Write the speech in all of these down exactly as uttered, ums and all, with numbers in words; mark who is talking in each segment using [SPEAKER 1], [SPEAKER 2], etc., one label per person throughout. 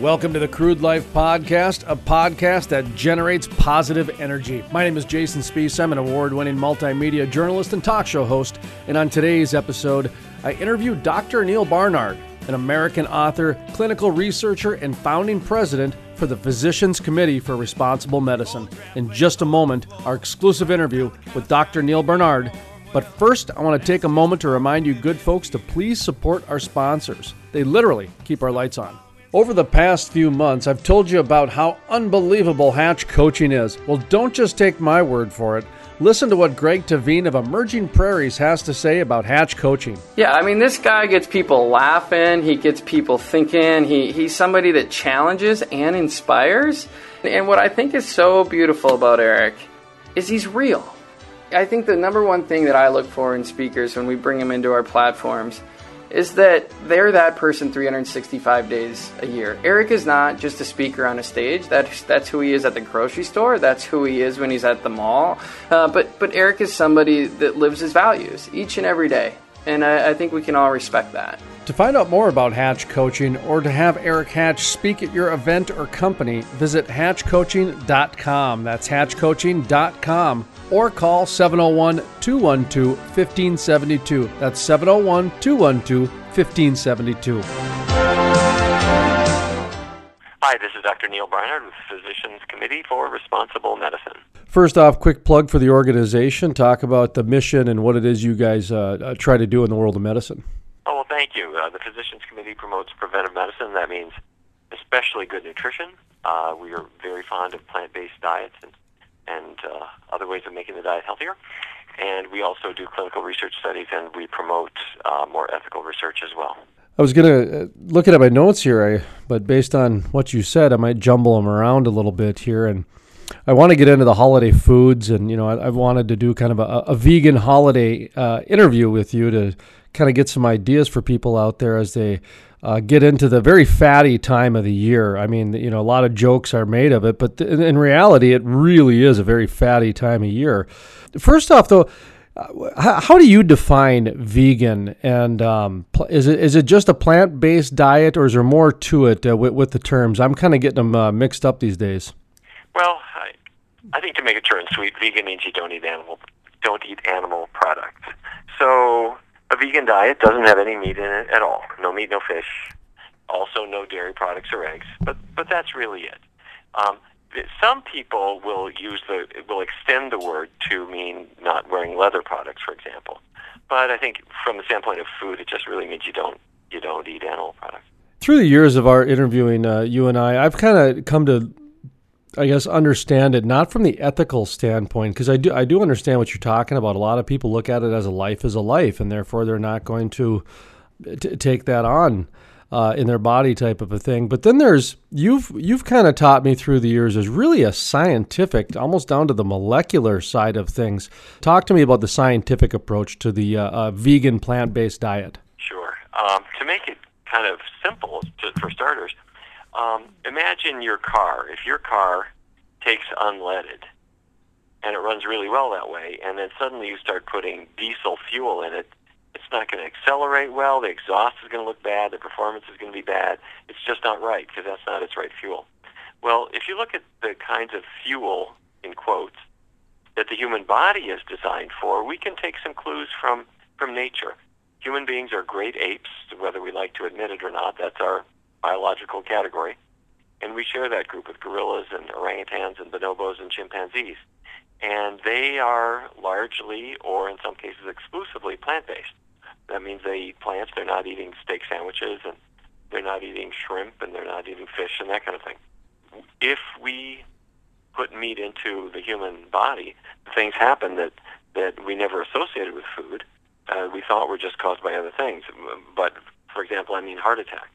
[SPEAKER 1] Welcome to the Crude Life Podcast, a podcast that generates positive energy. My name is Jason Spiess. I'm an award-winning multimedia journalist and talk show host. And on today's episode, I interview Doctor Neal Barnard, an American author, clinical researcher, and founding president for the Physicians Committee for Responsible Medicine. In just a moment, our exclusive interview with Doctor Neal Barnard. But first, I want to take a moment to remind you good folks to please support our sponsors. They literally keep our lights on. Over the past few months, I've told you about how unbelievable Hatch Coaching is. Well, don't just take my word for it. Listen to what Greg Tavine of Emerging Prairies has to say about Hatch Coaching.
[SPEAKER 2] Yeah, I mean, this guy gets people laughing. He gets people thinking. He, he's somebody that challenges and inspires. And what I think is so beautiful about Eric is he's real. I think the number one thing that I look for in speakers when we bring them into our platforms is that they're that person three hundred sixty-five days a year. Eric is not just a speaker on a stage. That's, that's who he is at the grocery store. That's who he is when he's at the mall. Uh, but, but Eric is somebody that lives his values each and every day. And I, I think we can all respect that.
[SPEAKER 1] To find out more about Hatch Coaching or to have Eric Hatch speak at your event or company, visit hatch coaching dot com. That's hatch coaching dot com. Or call seven oh one, two one two, one five seven two. That's seven oh one, two one two, one five seven two.
[SPEAKER 3] Hi, this is Doctor Neal Barnard with the Physicians Committee for Responsible Medicine.
[SPEAKER 1] First off, quick plug for the organization. Talk about the mission and what it is you guys uh, uh, try to do in the world of medicine.
[SPEAKER 3] Oh, well, thank you. Uh, the Physicians Committee promotes preventive medicine. That means especially good nutrition. Uh, we are very fond of plant-based diets and and uh, other ways of making the diet healthier. And we also do clinical research studies, and we promote uh, more ethical research as well.
[SPEAKER 1] I was going to, looking at my notes here, I, but based on what you said, I might jumble them around a little bit here. And I want to get into the holiday foods, and, you know, I, I wanted to do kind of a, a vegan holiday uh, interview with you to kind of get some ideas for people out there as they Uh, get into the very fatty time of the year. I mean, you know, a lot of jokes are made of it, but th- in reality, it really is a very fatty time of year. First off, though, uh, how, how do you define vegan? And um, pl- is it is it just a plant-based diet, or is there more to it uh, with, with the terms? I'm kind of getting them uh, mixed up these days.
[SPEAKER 3] Well, I, I think to make it short and sweet, vegan means you don't eat animal don't eat animal products. So a vegan diet doesn't have any meat in it at all. No meat, no fish. Also, no dairy products or eggs. But but that's really it. Um, some people will use the will extend the word to mean not wearing leather products, for example. But I think from the standpoint of food, it just really means you don't you don't eat animal products.
[SPEAKER 1] Through the years of our interviewing, uh, you and I, I've kind of come to, I guess, understand it not from the ethical standpoint, because I do I do understand what you're talking about. A lot of people look at it as a life is a life, and therefore they're not going to t- take that on uh, in their body type of a thing. But then there's you've you've kind of taught me through the years. There's really a scientific, almost down to the molecular side of things. Talk to me about the scientific approach to the uh, uh, vegan plant-based diet.
[SPEAKER 3] Sure. Um, to make it kind of simple to, for starters. Um, imagine your car. If your car takes unleaded, and it runs really well that way, and then suddenly you start putting diesel fuel in it, it's not going to accelerate well, the exhaust is going to look bad, the performance is going to be bad. It's just not right, because that's not its right fuel. Well, if you look at the kinds of fuel, in quotes, that the human body is designed for, we can take some clues from, from nature. Human beings are great apes, whether we like to admit it or not. That's our biological category, and we share that group with gorillas and orangutans and bonobos and chimpanzees, and they are largely, or in some cases exclusively, plant-based. That means they eat plants. They're not eating steak sandwiches, and they're not eating shrimp, and they're not eating fish and that kind of thing. If we put meat into the human body, things happen that, that we never associated with food. Uh, we thought were just caused by other things, but for example, I mean heart attack.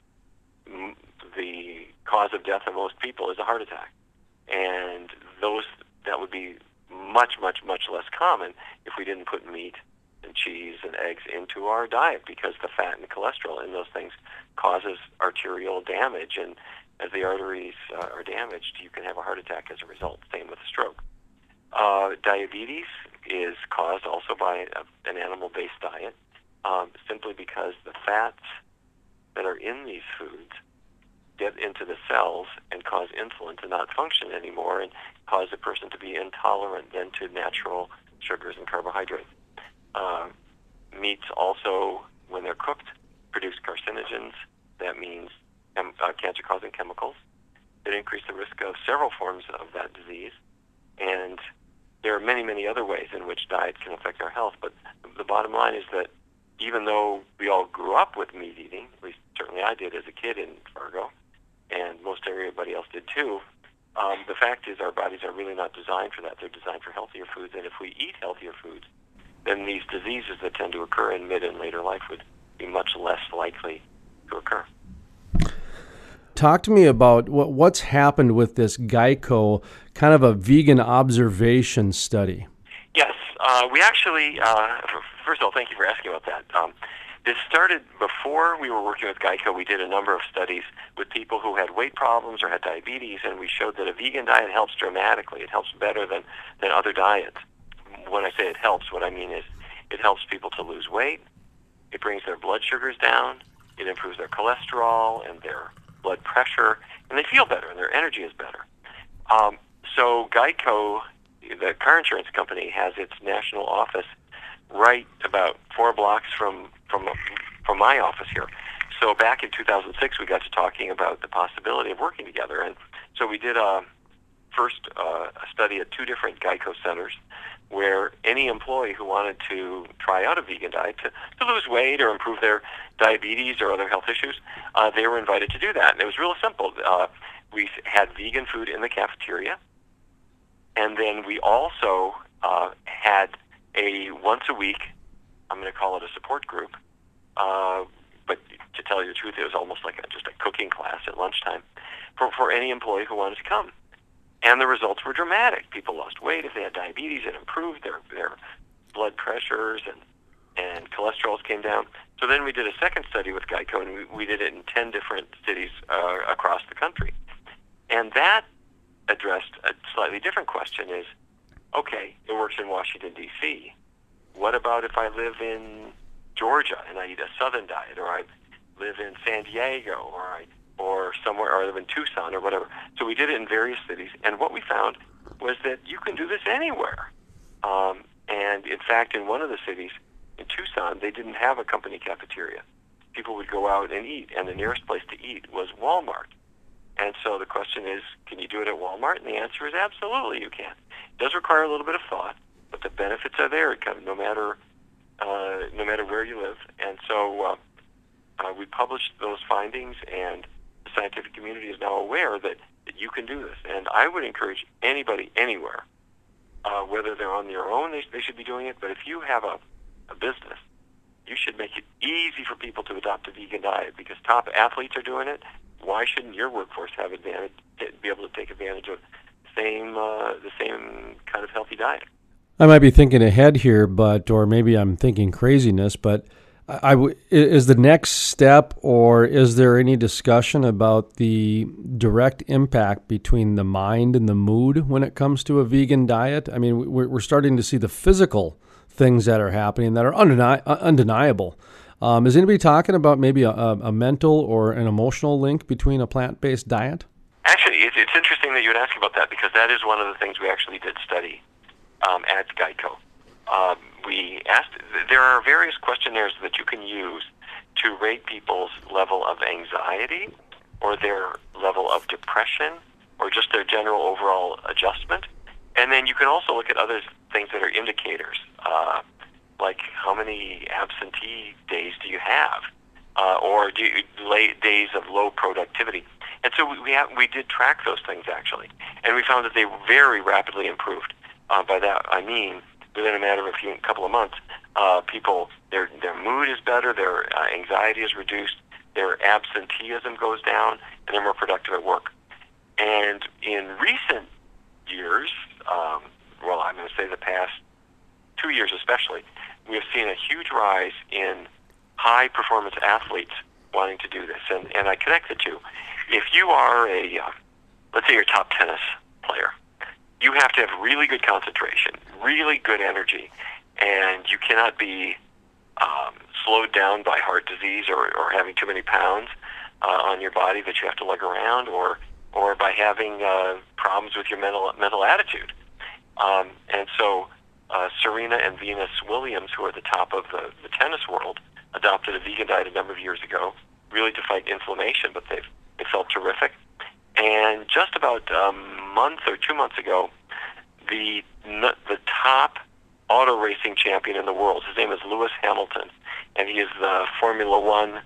[SPEAKER 3] The cause of death of most people is a heart attack, and those that would be much, much, much less common if we didn't put meat and cheese and eggs into our diet, because the fat and cholesterol in those things causes arterial damage, and as the arteries uh, are damaged, you can have a heart attack as a result. Same with a stroke. Uh, diabetes is caused also by a, an animal-based diet, um, simply because the fats that are in these foods get into the cells and cause insulin to not function anymore and cause the person to be intolerant then to natural sugars and carbohydrates. Uh, meats also, when they're cooked, produce carcinogens. That means um, uh, cancer-causing chemicals that increase the risk of several forms of that disease. And there are many, many other ways in which diet can affect our health. But the bottom line is that even though we all grew up with meat eating, at least certainly I did as a kid in Fargo, and most everybody else did too, um, the fact is our bodies are really not designed for that. They're designed for healthier foods. And if we eat healthier foods, then these diseases that tend to occur in mid and later life would be much less likely to occur.
[SPEAKER 1] Talk to me about what, what's happened with this Geico, kind of a vegan observation study.
[SPEAKER 3] Yes, uh, we actually, uh, first of all, thank you for asking about that. Um, this started before we were working with Geico. We did a number of studies with people who had weight problems or had diabetes, and we showed that a vegan diet helps dramatically. It helps better than, than other diets. When I say it helps, what I mean is it helps people to lose weight, it brings their blood sugars down, it improves their cholesterol and their blood pressure, and they feel better, and their energy is better. Um, so Geico, the car insurance company, has its national office right about four blocks from from from my office here. So back in two thousand six, we got to talking about the possibility of working together, and so we did a first uh, a study at two different Geico centers, where any employee who wanted to try out a vegan diet to, to lose weight or improve their diabetes or other health issues, uh, they were invited to do that. And it was real simple. Uh, we had vegan food in the cafeteria, and then we also uh, had a once a week, I'm going to call it a support group, uh, but to tell you the truth, it was almost like a, just a cooking class at lunchtime for, for any employee who wanted to come. And the results were dramatic. People lost weight. If they had diabetes, it improved their, their blood pressures, and, and cholesterols came down. So then we did a second study with Geico, and we, we did it in ten different cities uh, across the country. And that addressed a slightly different question is, okay, it works in Washington, D C What about if I live in Georgia and I eat a southern diet, or I live in San Diego, or I or somewhere, or I live in Tucson, or whatever. So we did it in various cities, and what we found was that you can do this anywhere. Um, and in fact, in one of the cities, in Tucson, they didn't have a company cafeteria. People would go out and eat, and the nearest place to eat was Walmart. And so the question is, can you do it at Walmart? And the answer is absolutely you can. It does require a little bit of thought, but the benefits are there, kind of no matter uh, no matter where you live. And so uh, uh, we published those findings, and the scientific community is now aware that, that you can do this. And I would encourage anybody, anywhere, uh, whether they're on their own, they, they should be doing it, but if you have a, a business, you should make it easy for people to adopt a vegan diet, because top athletes are doing it. Why shouldn't your workforce have advantage, be able to take advantage of the same, uh, the same kind of healthy diet?
[SPEAKER 1] I might be thinking ahead here, but or maybe I'm thinking craziness, but I, I, is the next step, or is there any discussion about the direct impact between the mind and the mood when it comes to a vegan diet? I mean, we're, we're starting to see the physical things that are happening that are undeni- undeniable. Um, is anybody talking about maybe a, a mental or an emotional link between a plant-based diet?
[SPEAKER 3] Actually, it's, it's interesting that you would ask about that, because that is one of the things we actually did study um, at Geico. Um, we asked, there are various questionnaires that you can use to rate people's level of anxiety, or their level of depression, or just their general overall adjustment. And then you can also look at other things that are indicators, uh, like how many absentee days do you have, uh, or do you, lay, days of low productivity. And so we we, have, we did track those things, actually, and we found that they very rapidly improved. Uh, by that I mean, within a matter of a few couple of months, uh, people their their mood is better, their uh, anxiety is reduced, their absenteeism goes down, and they're more productive at work. And in recent years, um, well, I'm going to say the past two years especially, we have seen a huge rise in high-performance athletes wanting to do this. And, and I connect the two. If you are a, uh, let's say you're a top tennis player, you have to have really good concentration, really good energy, and you cannot be um, slowed down by heart disease or, or having too many pounds. uh, on your body that you have to lug around, or or by having uh, problems with your mental mental attitude. Um, and so uh, Serena and Venus Williams, who are at the top of the, the tennis world, adopted a vegan diet a number of years ago, really to fight inflammation, but they've they felt terrific. And just about a month or two months ago, the the top auto racing champion in the world, his name is Lewis Hamilton, and he is the Formula One.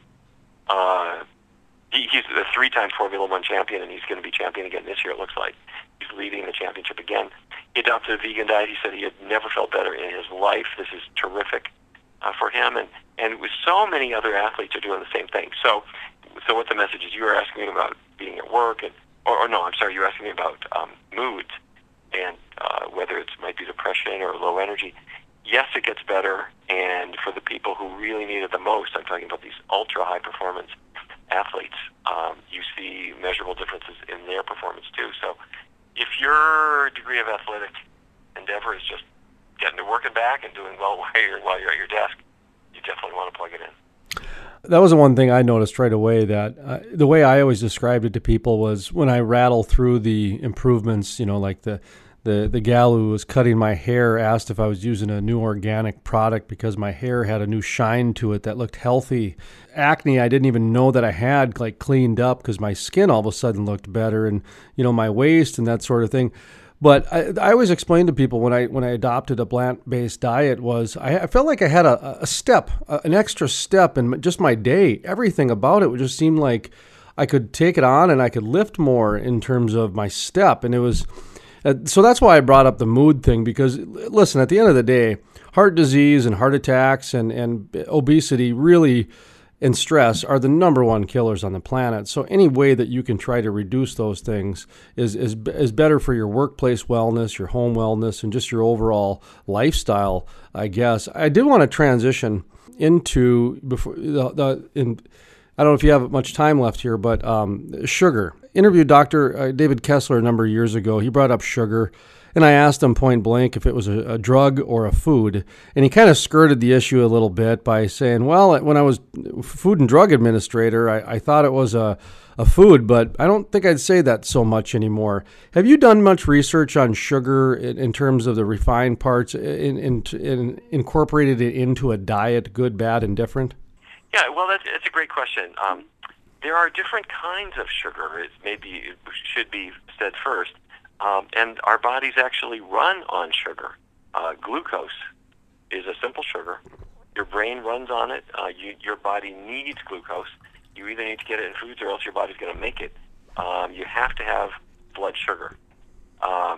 [SPEAKER 3] Uh, he, he's a three-time Formula One champion, and he's going to be champion again this year. It looks like he's leading the championship again. He adopted a vegan diet. He said he had never felt better in his life. This is terrific uh, for him, and and with so many other athletes are doing the same thing. So, so what the message is? You were asking me about being at work, and or, or no, I'm sorry, you were asking me about um, moods and uh, whether it might be depression or low energy. Yes, it gets better, and for the people who really need it the most, I'm talking about these ultra high performance athletes. Um, you see measurable differences in their performance too. So, if your degree of athletic endeavor is just getting to work and back and doing well while you're, while you're at your desk, you definitely want to plug it in.
[SPEAKER 1] That was the one thing I noticed right away, that uh, the way I always described it to people was when I rattle through the improvements, you know, like the, the, the gal who was cutting my hair asked if I was using a new organic product because my hair had a new shine to it that looked healthy. Acne, I didn't even know that I had like cleaned up because my skin all of a sudden looked better, and, you know, my waist and that sort of thing. But I, I always explain to people when I when I adopted a plant-based diet was I, I felt like I had a, a step, an extra step in just my day. Everything about it just seemed like I could take it on and I could lift more in terms of my step. And it was, uh, so that's why I brought up the mood thing, because listen, at the end of the day, heart disease and heart attacks and, and obesity really and stress are the number one killers on the planet. So any way that you can try to reduce those things is is is better for your workplace wellness, your home wellness, and just your overall lifestyle, I guess. I did want to transition into before the, the in. I don't know if you have much time left here, but um, sugar. Interviewed Doctor David Kessler a number of years ago. He brought up sugar. And I asked him point blank if it was a, a drug or a food. And he kind of skirted the issue a little bit by saying, well, when I was Food and Drug Administrator, I, I thought it was a, a food, but I don't think I'd say that so much anymore. Have you done much research on sugar in, in terms of the refined parts, in, in, in incorporated it into a diet, good, bad, and different?
[SPEAKER 3] Yeah, well, that's, that's a great question. Um, there are different kinds of sugar. It maybe it should be said first. Um, and our bodies actually run on sugar. Uh, glucose is a simple sugar. Your brain runs on it. Uh, you, your body needs glucose. You either need to get it in foods or else your body's going to make it. Um, you have to have blood sugar. Um,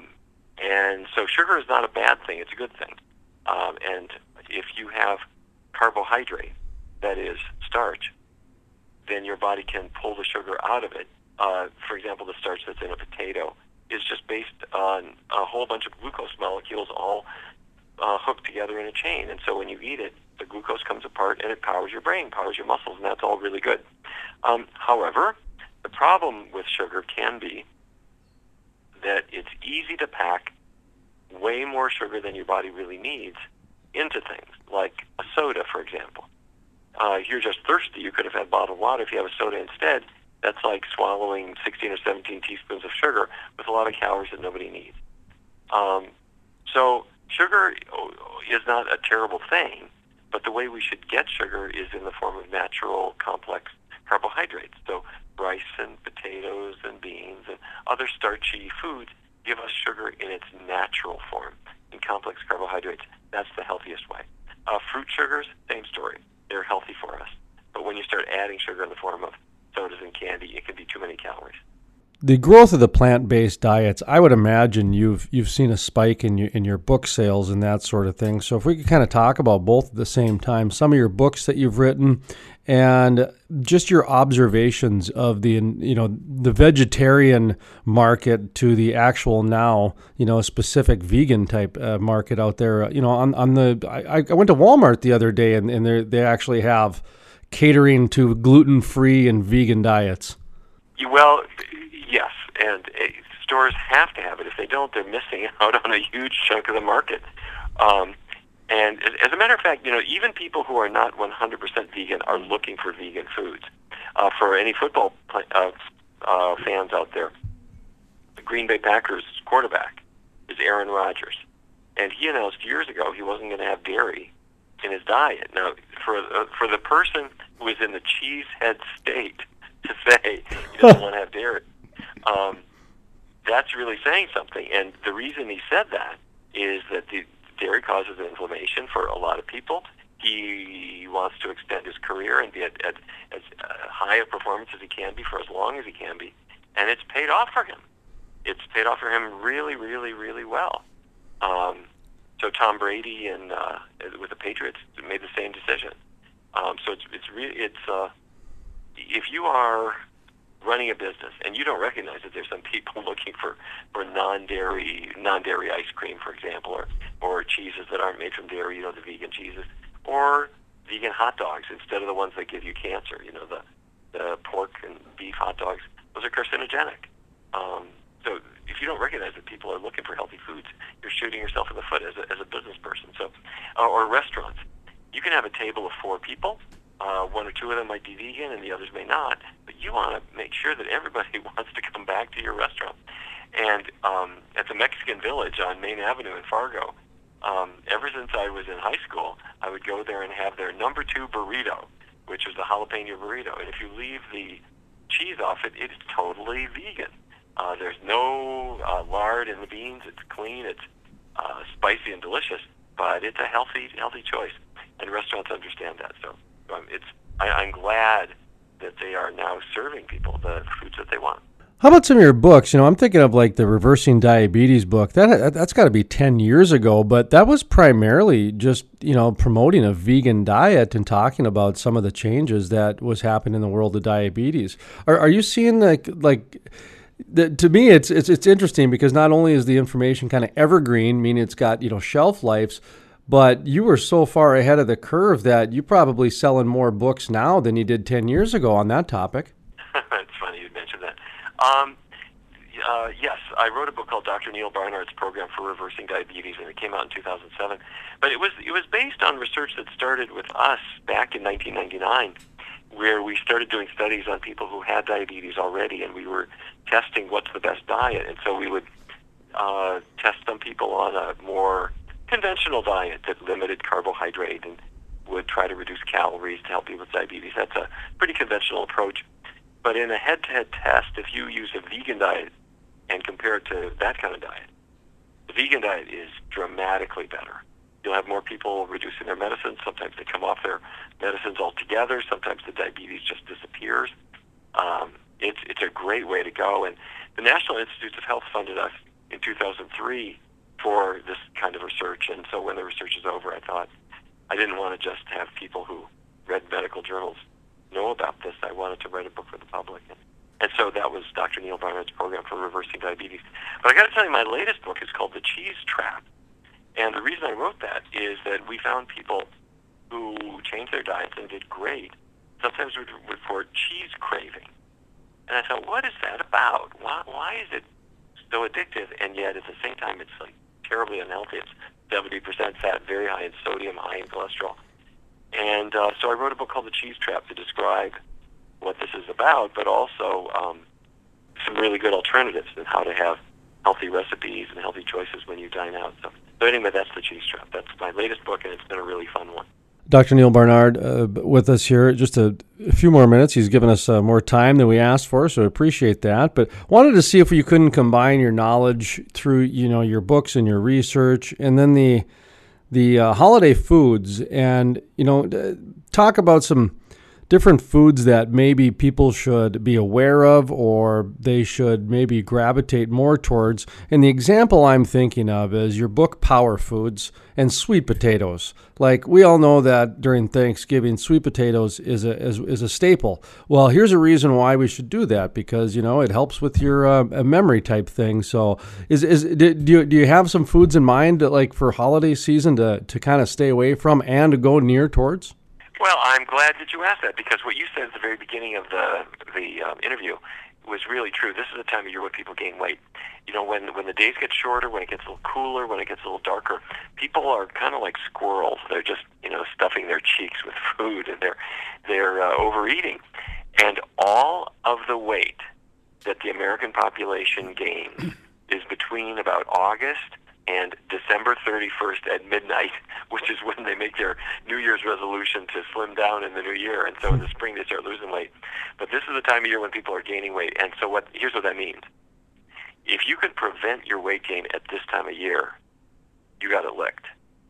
[SPEAKER 3] and so sugar is not a bad thing. It's a good thing. Um, and if you have carbohydrate, that is starch, then your body can pull the sugar out of it. Uh, for example, the starch that's in a potato is just based on a whole bunch of glucose molecules all uh, hooked together in a chain. And so when you eat it, the glucose comes apart and it powers your brain, powers your muscles, and that's all really good. Um, however, the problem with sugar can be that it's easy to pack way more sugar than your body really needs into things, like a soda, for example. Uh, if you're just thirsty, you could have had bottled water. If you have a soda instead, that's like swallowing sixteen or seventeen teaspoons of sugar with a lot of calories that nobody needs. Um, so sugar is not a terrible thing, but the way we should get sugar is in the form of natural, complex carbohydrates. So rice and potatoes and beans and other starchy foods give us sugar in its natural form. In complex carbohydrates, that's the healthiest way. Uh, fruit sugars, same story. They're healthy for us. But when you start adding sugar in the form of sodas and candy, it can be too many calories.
[SPEAKER 1] The growth of the plant-based diets, I would imagine you've you've seen a spike in your in your book sales and that sort of thing. So if we could kind of talk about both at the same time, some of your books that you've written and just your observations of the you know the vegetarian market to the actual now you know specific vegan type uh, market out there. You know on on the I, I went to Walmart the other day and and they they actually have catering to gluten-free and vegan diets.
[SPEAKER 3] Well, yes, and uh, stores have to have it. If they don't, they're missing out on a huge chunk of the market. Um, and as a matter of fact, you know, even people who are not one hundred percent vegan are looking for vegan foods. Uh, for any football play, uh, uh, fans out there, the Green Bay Packers quarterback is Aaron Rodgers. And he announced years ago he wasn't going to have dairy in his diet. Now, for uh, for the person who is in the cheesehead state to say he doesn't want to have dairy, um, that's really saying something. And the reason he said that is that the dairy causes inflammation for a lot of people. He wants to extend his career and be at, at as uh, high a performance as he can be for as long as he can be. And it's paid off for him. It's paid off for him really, really, really well. Um, so Tom Brady and uh, with the Patriots made the same decision. Um, so it's it's really it's uh, if you are running a business and you don't recognize that there's some people looking for, for non-dairy non-dairy ice cream, for example, or or cheeses that aren't made from dairy, you know, the vegan cheeses, or vegan hot dogs instead of the ones that give you cancer, you know, the the pork and beef hot dogs, those are carcinogenic. Um, so if you don't recognize that people are looking for healthy foods, you're shooting yourself in the foot as a, as a business person. So, uh, or restaurants, you can have a table of four people. Uh, one or two of them might be vegan, and the others may not. But you want to make sure that everybody wants to come back to your restaurant. And um, at the Mexican Village on Main Avenue in Fargo, um, ever since I was in high school, I would go there and have their number two burrito, which was the jalapeno burrito. And if you leave the cheese off it, it's totally vegan. Uh, there's no uh, lard in the beans. It's clean. It's uh, spicy and delicious, but it's a healthy, healthy choice. And restaurants understand that. So um, it's I, I'm glad that they are now serving people the foods that they want.
[SPEAKER 1] How about some of your books? You know, I'm thinking of like the Reversing Diabetes book. That that's got to be ten years ago, but that was primarily just, you know, promoting a vegan diet and talking about some of the changes that was happening in the world of diabetes. Are are you seeing like like the, to me it's it's it's interesting because not only is the information kind of evergreen, meaning it's got, you know, shelf lives, but you were so far ahead of the curve that you're probably selling more books now than you did ten years ago on that topic.
[SPEAKER 3] It's funny you mentioned that. Um, uh, yes, I wrote a book called Doctor Neal Barnard's Program for Reversing Diabetes, and it came out in two thousand seven. But it was it was based on research that started with us back in nineteen ninety-nine, where we started doing studies on people who had diabetes already, and we were testing what's the best diet. And so we would uh, test some people on a more conventional diet that limited carbohydrate and would try to reduce calories to help people with diabetes. That's a pretty conventional approach. But in a head-to-head test, if you use a vegan diet and compare it to that kind of diet, the vegan diet is dramatically better. You'll have more people reducing their medicines. Sometimes they come off their medicines altogether. Sometimes the diabetes just disappears. Um, it's it's a great way to go. And the National Institutes of Health funded us in two thousand three for this kind of research. And so when the research is over, I thought I didn't want to just have people who read medical journals know about this. I wanted to write a book for the public. And, and so that was Doctor Neal Barnard's Program for Reversing Diabetes. But I got to tell you, my latest book is called The Cheese Trap. And the reason I wrote that is that we found people who changed their diets and did great, sometimes would report cheese craving. And I thought, what is that about? Why, why is it so addictive? And yet at the same time, it's like terribly unhealthy. It's seventy percent fat, very high in sodium, high in cholesterol. And uh, so I wrote a book called The Cheese Trap to describe what this is about, but also um, some really good alternatives and how to have healthy recipes and healthy choices when you dine out. So, so anyway, that's The Cheese Trap. That's my latest book, and it's been a really fun one.
[SPEAKER 1] Doctor Neal Barnard uh, with us here. Just a, a few more minutes. He's given us uh, more time than we asked for, so I appreciate that. But wanted to see if you couldn't combine your knowledge through, you know, your books and your research, and then the the uh, holiday foods, and, you know, talk about some different foods that maybe people should be aware of or they should maybe gravitate more towards. And the example I'm thinking of is your book, Power Foods, and sweet potatoes. Like, we all know that during Thanksgiving, sweet potatoes is a is, is a staple. Well, here's a reason why we should do that, because, you know, it helps with your uh, memory type thing. So is is do you, do you have some foods in mind, like for holiday season, to, to kind of stay away from and to go near towards?
[SPEAKER 3] Well, I'm glad that you asked that, because what you said at the very beginning of the the um, interview was really true. This is the time of year when people gain weight. You know, when when the days get shorter, when it gets a little cooler, when it gets a little darker, people are kind of like squirrels. They're just, you know, stuffing their cheeks with food, and they're they're uh, overeating. And all of the weight that the American population gains is between about August and December thirty-first at midnight, which is when they make their New Year's resolution to slim down in the new year. And so in the spring they start losing weight. But this is the time of year when people are gaining weight. And so what? Here's what that means. If you can prevent your weight gain at this time of year, you got it licked.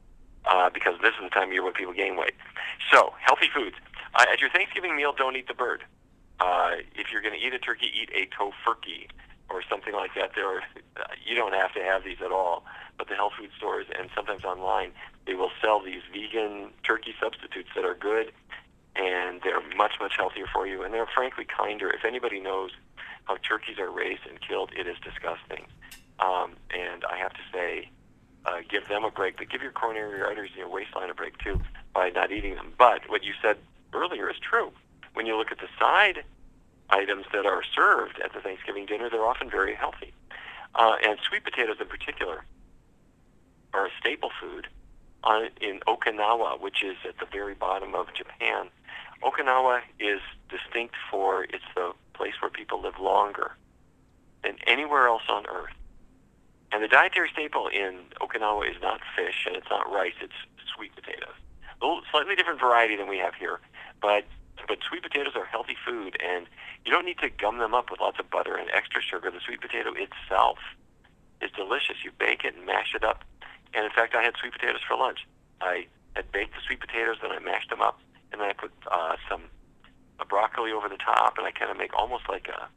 [SPEAKER 3] Uh, because this is the time of year when people gain weight. So, healthy foods. Uh, at your Thanksgiving meal, don't eat the bird. Uh, if you're going to eat a turkey, eat a tofurkey or something like that. There, are, uh, you don't have to have these at all. But the health food stores and sometimes online, they will sell these vegan turkey substitutes that are good, and they're much, much healthier for you, and they're frankly kinder. If anybody knows how turkeys are raised and killed, it is disgusting. Um, and I have to say, uh, give them a break, but give your coronary arteries and your waistline a break too by not eating them. But what you said earlier is true. When you look at the side items that are served at the Thanksgiving dinner, they're often very healthy. Uh, and sweet potatoes in particular are a staple food on, in Okinawa, which is at the very bottom of Japan. Okinawa is distinct for it's the place where people live longer than anywhere else on Earth. And the dietary staple in Okinawa is not fish and it's not rice, it's sweet potatoes. A little slightly different variety than we have here, but but sweet potatoes are healthy food, and you don't need to gum them up with lots of butter and extra sugar. The sweet potato itself is delicious. You bake it and mash it up. And in fact, I had sweet potatoes for lunch. I had baked the sweet potatoes, then I mashed them up, and then I put uh, some a broccoli over the top, and I kind of make almost like a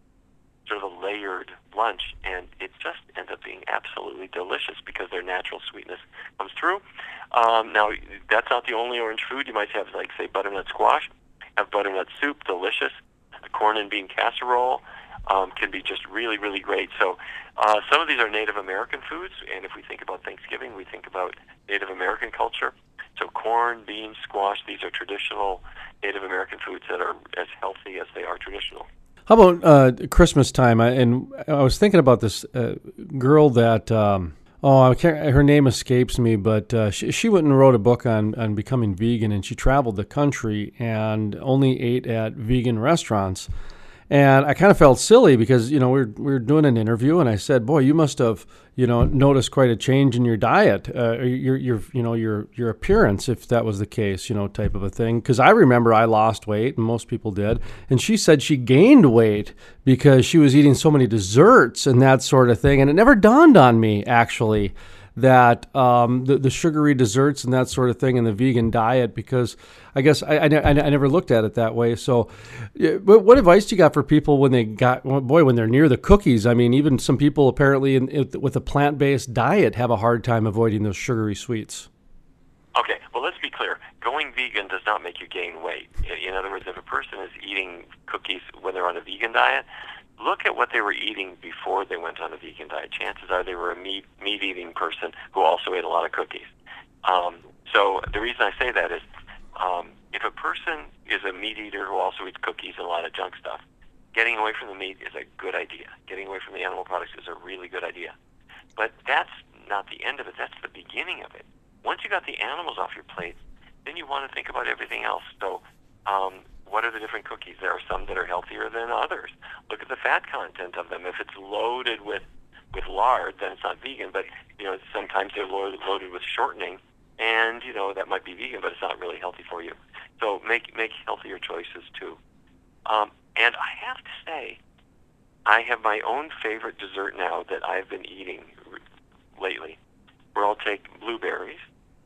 [SPEAKER 3] sort of a layered lunch, and it just ends up being absolutely delicious because their natural sweetness comes through. Um, now, that's not the only orange food. You might have, like, say, butternut squash, have butternut soup, delicious. A corn and bean casserole um, can be just really, really great. So uh, some of these are Native American foods, and if we think about Thanksgiving, we think about Native American culture. So corn, beans, squash, these are traditional Native American foods that are as healthy as they are traditional.
[SPEAKER 1] How about uh, Christmas time? I, and I was thinking about this uh, girl that, um, oh, I can't, her name escapes me, but uh, she, she went and wrote a book on, on becoming vegan, and she traveled the country and only ate at vegan restaurants. And I kind of felt silly because, you know, we were, we were doing an interview, and I said, boy, you must have, you know, noticed quite a change in your diet, uh, your, your, you know, your, your appearance, if that was the case, you know, type of a thing. Because I remember I lost weight, and most people did. And she said she gained weight because she was eating so many desserts and that sort of thing. And it never dawned on me, actually, that um, the, the sugary desserts and that sort of thing in the vegan diet, because I guess I, I, I never looked at it that way. So what, what advice do you got for people when they got, boy, when they're near the cookies? I mean, even some people apparently in, in, with a plant-based diet have a hard time avoiding those sugary sweets.
[SPEAKER 3] Okay, well, let's be clear. Going vegan does not make you gain weight. In other words, if a person is eating cookies when they're on a vegan diet, look at what they were eating before they went on a vegan diet. Chances are they were a meat, meat-eating person who also ate a lot of cookies. Um, so the reason I say that is um, if a person is a meat eater who also eats cookies and a lot of junk stuff, getting away from the meat is a good idea. Getting away from the animal products is a really good idea. But that's not the end of it. That's the beginning of it. Once you got the animals off your plate, then you want to think about everything else. So um, what are the different cookies? There are some that are healthier than others. Look at the fat content of them. If it's loaded with, with lard, then it's not vegan. But, you know, sometimes they're loaded, loaded with shortening, and, you know, that might be vegan, but it's not really healthy for you. So make make healthier choices, too. Um, and I have to say, I have my own favorite dessert now that I've been eating lately, where I'll take blueberries,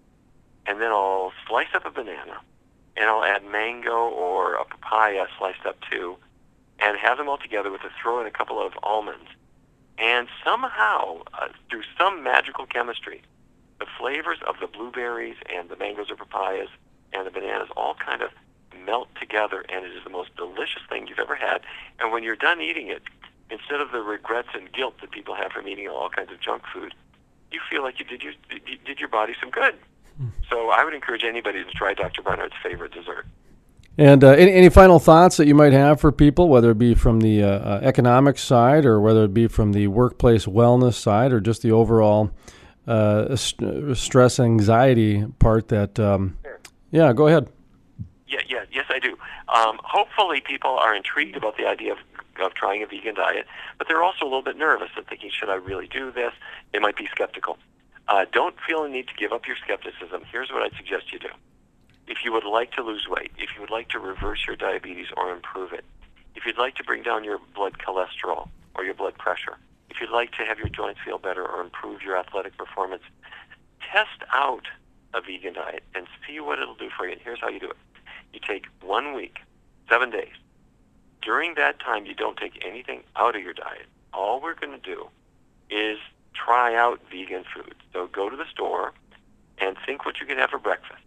[SPEAKER 3] and then I'll slice up a banana, and I'll add mango or a papaya sliced up too, and have them all together with a throw in a couple of almonds. And somehow, uh, through some magical chemistry, the flavors of the blueberries and the mangoes or papayas and the bananas all kind of melt together, and it is the most delicious thing you've ever had. And when you're done eating it, instead of the regrets and guilt that people have from eating all kinds of junk food, you feel like you did your, you did your body some good. So I would encourage anybody to try Doctor Barnard's favorite dessert.
[SPEAKER 1] And uh, any, any final thoughts that you might have for people, whether it be from the uh, uh, economic side or whether it be from the workplace wellness side or just the overall uh, st- stress anxiety part that, um,
[SPEAKER 3] sure.
[SPEAKER 1] yeah, go ahead.
[SPEAKER 3] Yeah, yeah, yes, I do. um, hopefully people are intrigued about the idea of, of trying a vegan diet, but they're also a little bit nervous and thinking, should I really do this? They might be skeptical. Uh, don't feel a need to give up your skepticism. Here's what I'd suggest you do. If you would like to lose weight, if you would like to reverse your diabetes or improve it, if you'd like to bring down your blood cholesterol or your blood pressure, if you'd like to have your joints feel better or improve your athletic performance, test out a vegan diet and see what it'll do for you. And here's how you do it. You take one week, seven days. During that time, you don't take anything out of your diet. All we're going to do is try out vegan food. So go to the store and think what you can have for breakfast.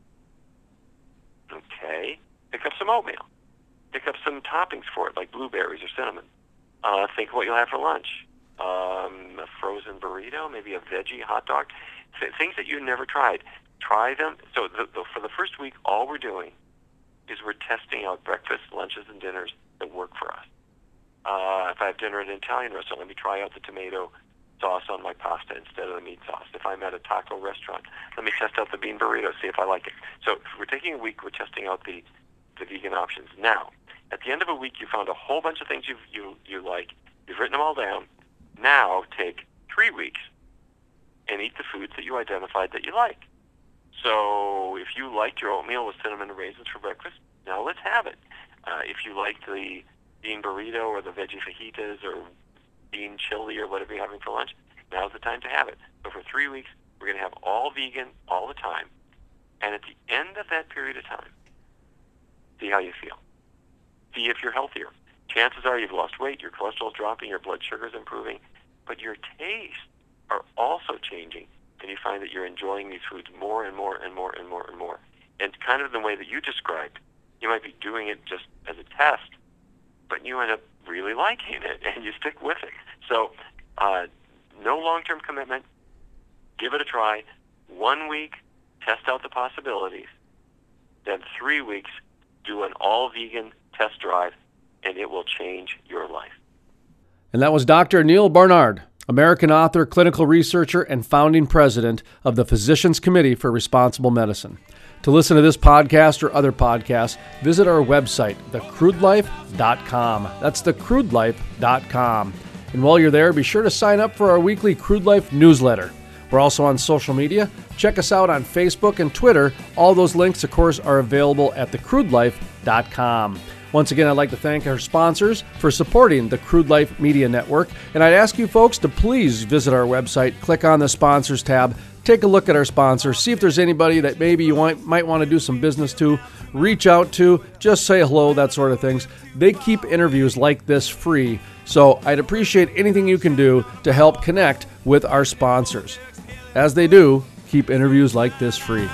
[SPEAKER 3] Okay. Pick up some oatmeal. Pick up some toppings for it, like blueberries or cinnamon. Uh, think what you'll have for lunch. Um, a frozen burrito, maybe a veggie hot dog. Th- things that you've never tried. Try them. So the, the, for the first week, all we're doing is we're testing out breakfast, lunches, and dinners that work for us. Uh, if I have dinner at an Italian restaurant, let me try out the tomato sauce on my pasta instead of the meat sauce. If I'm at a taco restaurant, let me test out the bean burrito, see if I like it. So if we're taking a week, we're testing out the, the vegan options. Now, at the end of a week, you found a whole bunch of things you you you like. You've written them all down. Now take three weeks and eat the foods that you identified that you like. So if you liked your oatmeal with cinnamon and raisins for breakfast, now let's have it. Uh, if you liked the bean burrito or the veggie fajitas or bean chili or whatever you're having for lunch, now's the time to have it. So for three weeks, we're going to have all vegan all the time. And at the end of that period of time, see how you feel. See if you're healthier. Chances are you've lost weight, your cholesterol's dropping, your blood sugar's improving, but your tastes are also changing, and you find that you're enjoying these foods more and more and more and more and more. And kind of the way that you described, you might be doing it just as a test, but you end up really liking it, and you stick with it. So uh, no long-term commitment. Give it a try. One week, test out the possibilities. Then three weeks, do an all-vegan test drive, and it will change your life.
[SPEAKER 1] And that was Doctor Neal Barnard, American author, clinical researcher, and founding president of the Physicians Committee for Responsible Medicine. To listen to this podcast or other podcasts, visit our website, the crude life dot com. That's the crude life dot com. And while you're there, be sure to sign up for our weekly Crude Life newsletter. We're also on social media. Check us out on Facebook and Twitter. All those links, of course, are available at the crude life dot com. Once again, I'd like to thank our sponsors for supporting the Crude Life Media Network. And I'd ask you folks to please visit our website, click on the Sponsors tab, take a look at our sponsors, see if there's anybody that maybe you might, might want to do some business to, reach out to, just say hello, that sort of things. They keep interviews like this free, so I'd appreciate anything you can do to help connect with our sponsors. As they do, keep interviews like this free.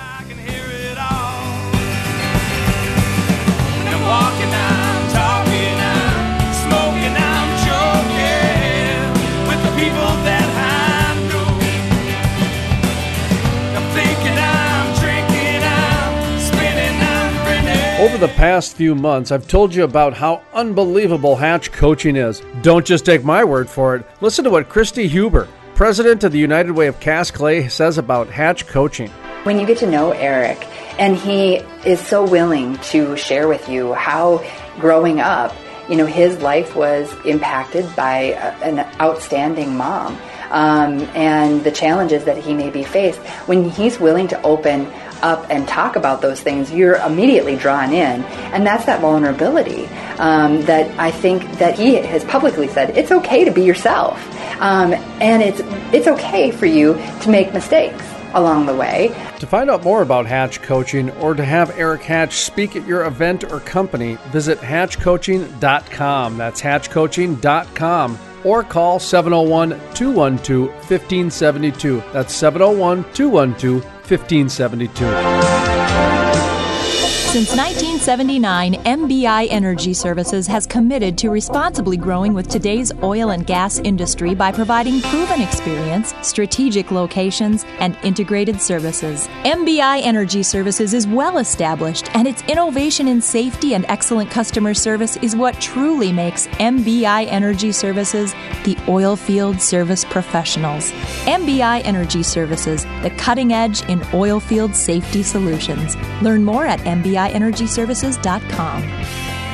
[SPEAKER 1] Over the past few months, I've told you about how unbelievable Hatch Coaching is. Don't just take my word for it. Listen to what Christy Huber, president of the United Way of Cast Clay, says about Hatch Coaching.
[SPEAKER 4] When you get to know Eric, and he is so willing to share with you how growing up, you know, his life was impacted by a, an outstanding mom, um, and the challenges that he may be faced. When he's willing to open up and talk about those things, you're immediately drawn in, and that's that vulnerability um, that I think that he has publicly said it's okay to be yourself, um, and it's it's okay for you to make mistakes along the way.
[SPEAKER 1] To find out more about Hatch Coaching or to have Eric Hatch speak at your event or company, visit hatch coaching dot com. That's hatch coaching dot com. Or call seven oh one, two one two, one five seven two. That's seven oh one, two one two, one five seven two.
[SPEAKER 5] Since nineteen seventy-nine, M B I Energy Services has committed to responsibly growing with today's oil and gas industry by providing proven experience, strategic locations, and integrated services. M B I Energy Services is well established, and its innovation in safety and excellent customer service is what truly makes M B I Energy Services the oil field service professionals. M B I Energy Services, the cutting edge in oil field safety solutions. Learn more at M B I energy services dot com.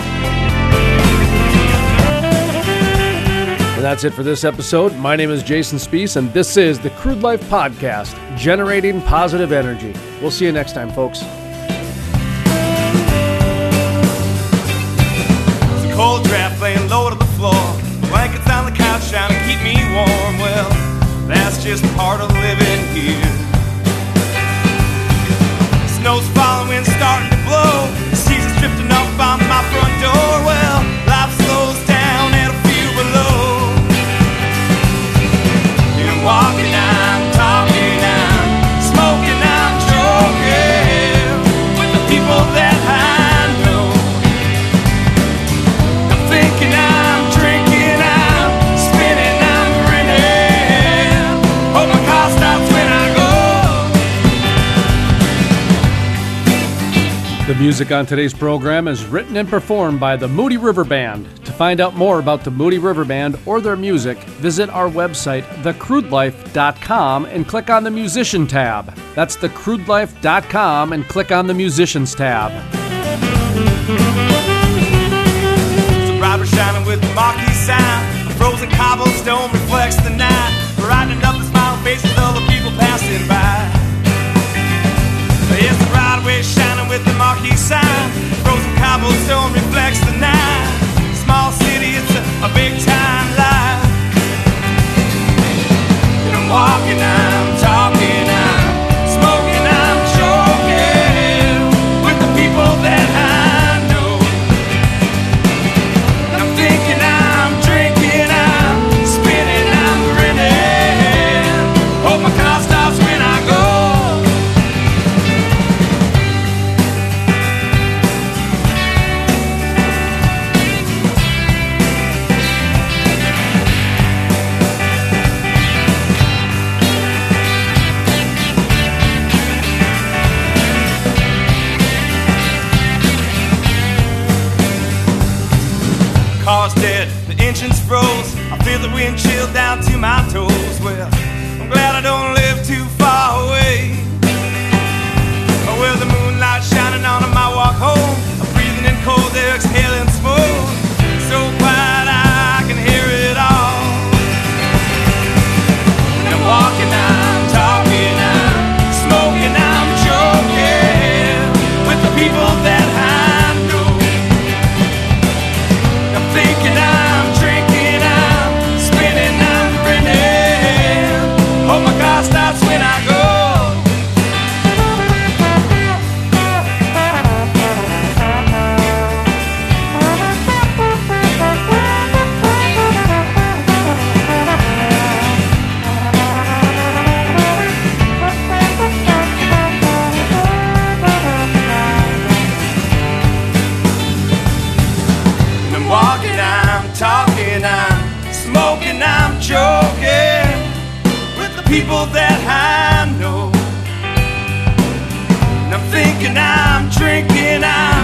[SPEAKER 1] that's it for this episode. My name is Jason Spiess, and this is the Crude Life Podcast, generating positive energy. We'll see you next time, folks.
[SPEAKER 6] It's a cold draft laying low to the floor. Blankets on the couch trying to keep me warm. Well, that's just part of living here. Snow's falling, wind's starting to blow. The season's drifting up on my front door. Well, life slows down and I feel below. And I'm walking, I'm talking, I'm smoking, I'm joking with the people that I know. I'm thinking, I'm drinking, I'm spinning, I'm grinning. Hope my car stops when I go.
[SPEAKER 1] The music on today's program is written and performed by the Moody River Band. To find out more about the Moody River Band or their music, visit our website, the crude life dot com, and click on the Musician tab. That's the crude life dot com, and click on the Musicians tab.
[SPEAKER 6] There's a bright shining with the marquee sign. A frozen cobblestone reflects the night, brightening up the smiling faces of the people passing by. It's the Broadway shining with the marquee sign. Frozen cobblestone reflects the night. Small city, it's a, a big time life. And I'm walking, I'm talking, I'm smoking, I'm joking with the people that I know. And I'm thinking, I'm drinking, I'm spinning, I'm grinning. Hope my car stops when I go. Car's dead, the engine's froze. I feel the wind chill down to my toes. Well, I'm glad I don't live too far away. Oh, well, the moonlight shining on my walk home. I'm breathing in cold air, exhaling smoke. So quiet I can hear it all. And I'm walking, I'm talking, I'm smoking, I'm joking with the people that I know. I'm thinking, I'm drinking, I'm spinning, I'm grinning. Hope my car stops when I go. And I'm walking, I'm talking, I'm smoking, I'm joking with the people that I know. And I'm thinking, I'm drinking, I'm